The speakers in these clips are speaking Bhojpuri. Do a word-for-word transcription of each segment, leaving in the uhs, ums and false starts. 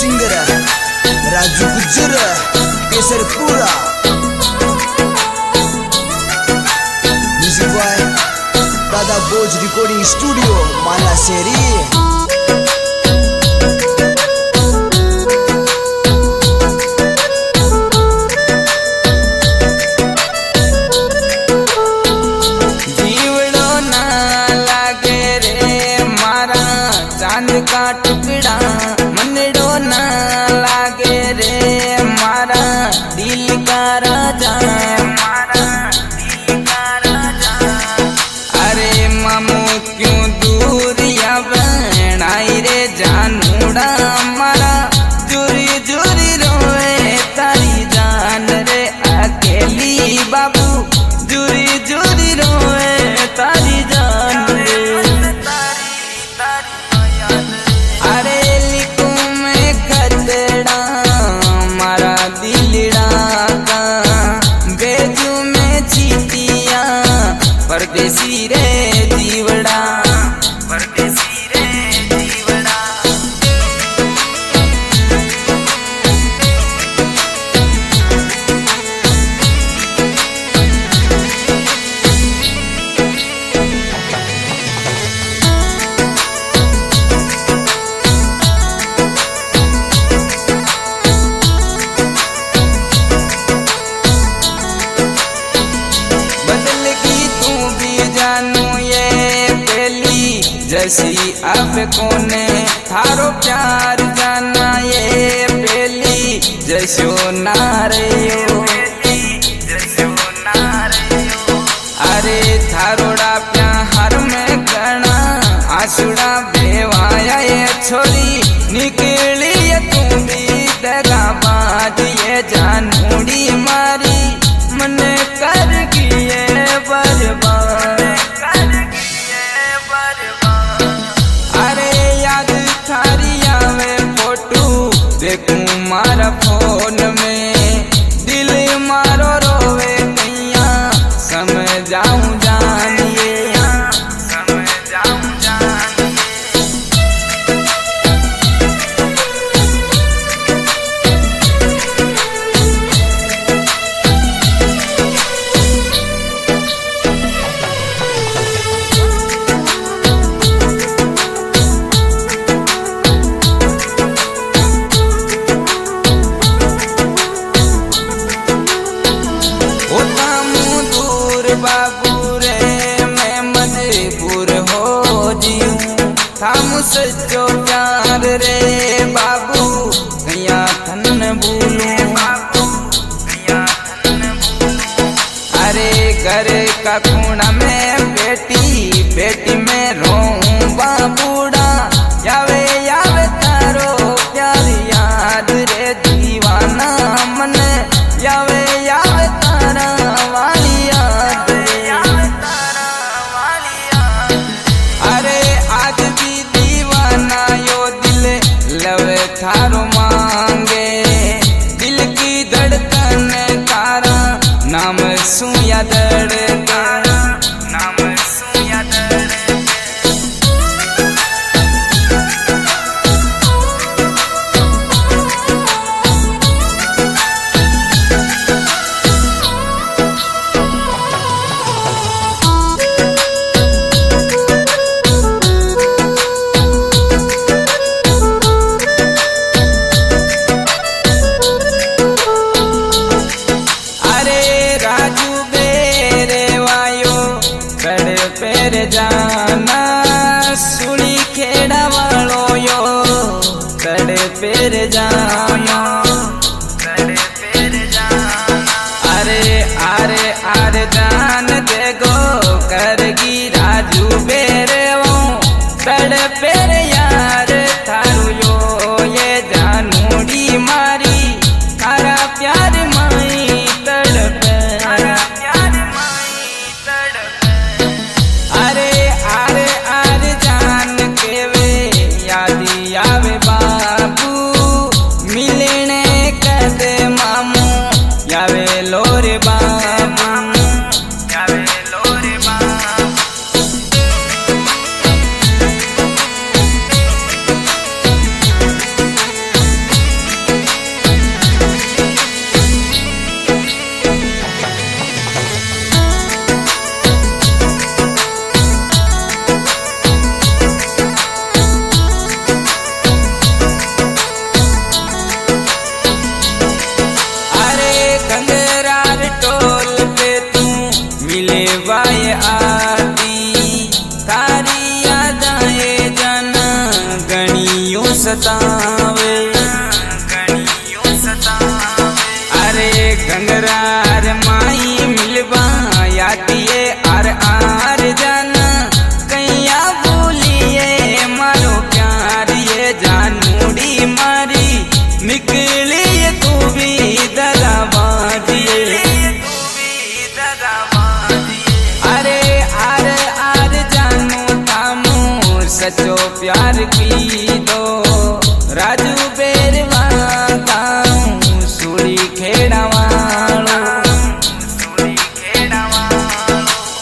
Singer Raju Gujjar Kesarpura. Music by Dada Bojh recording studio माला शेरी। चांद का टुकड़ा मनड़ो ना लागे रे मारा दिल का राजा, मारा दिल का राजा। अरे मामू क्यों दूरिया बनाई रे जानूड़ा मारा जुरी जुरी रोए तारी जान रे अकेली बाबू जुरी जुरी रोए तारी जान रे। अरे लिखू में खतड़ा मारा दिलड़ा का बेजू में चीटिया परदेसी रे दीवड़ा, परदेसी रे दीवड़ा। जैसी अब कोने थारो प्यार जाना ये पहली जैसो नारे हो, जैसो नारे हो। अरे थारोड़ा प्यार में गणा आसुड़ा बेवाया ये छोरी निकली ये तू भी दगा बाज ये जानूड़ी मारी मन कर किए बर्बाद। देखूं मारा फोन में दिल मारो रोवे कैया समझाऊं जानिए, समझाऊं जानिए। बाबू रे मैं मजबूर हो जीऊं थाम सच्चो प्यार रे बाबू गया थन भूलूं, बाबू गया थन भूलूं। अरे घर का खूना में बेटी बेटी में रोऊं बाबूड़ा यावे यावे तारो प्यार याद रे दीवाना मन यावे यावे तारा वाली याद। अरे आज भी दीवाना यो दिल लवे थारो मांगे दिल की धड़कन तारा नाम सुया दड़का, नाम सुया दड़का। पेर जाना सुनी खेड़ा वालो यो कड़े पेर जाना, कड़े पेर जाना। अरे अरे अरे जान देगो करगी राजू बेरे वो कड़े पेर यार थारू यो ये जानूड़ी मारी तारा प्यार माई तड़पे। अरे अरे अरे जान के वे यादी आवे बाबू मिलने कदे मामू यावे लोरे बाबू, यावे लोरे बाबू। सतावे घड़ियों सतावे। अरे गंगरार माई मिलवा यातिए आर आर जाना कैया बोलिए मारो प्यार ये जानूड़ी मारी निकली तू भी दगाबाजिए। अरे आर आर जानू तामू सचो प्यार की दो राजू बेरवा गाऊं सुड़ी खेड़वाड़ो सुड़ी खेड़वाड़ो।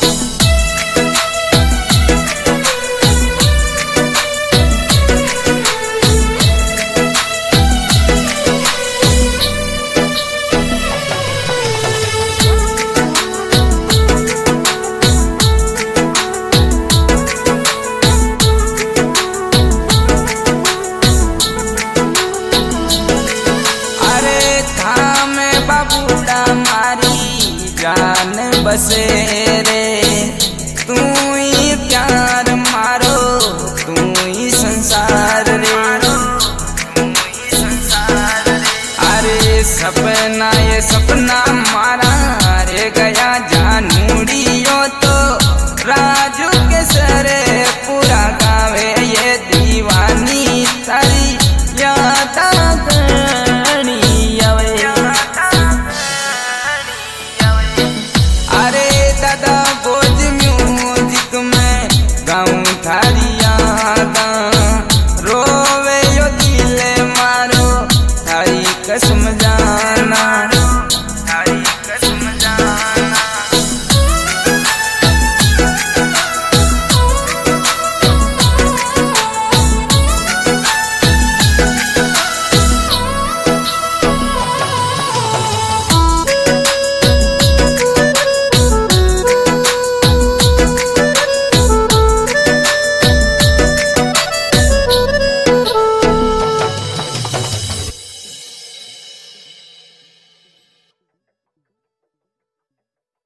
जान बसे रे तू ही प्यार मारो तू ही संसार।